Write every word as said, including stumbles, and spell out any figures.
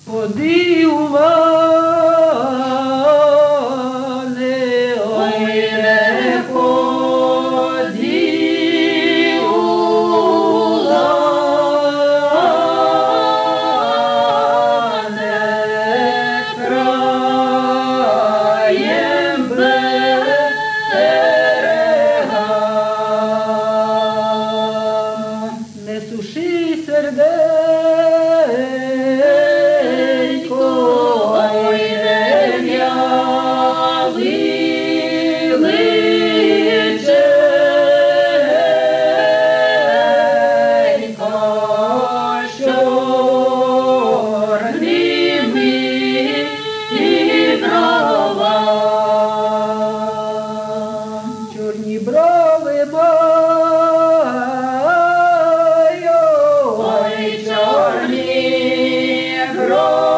Ходи у лани, ой, не ходи у лани, краєм берега. Не суши серденько, ой, не в'яли личенько, чорними бровами. Чорні брови маю, ой, чорні брови.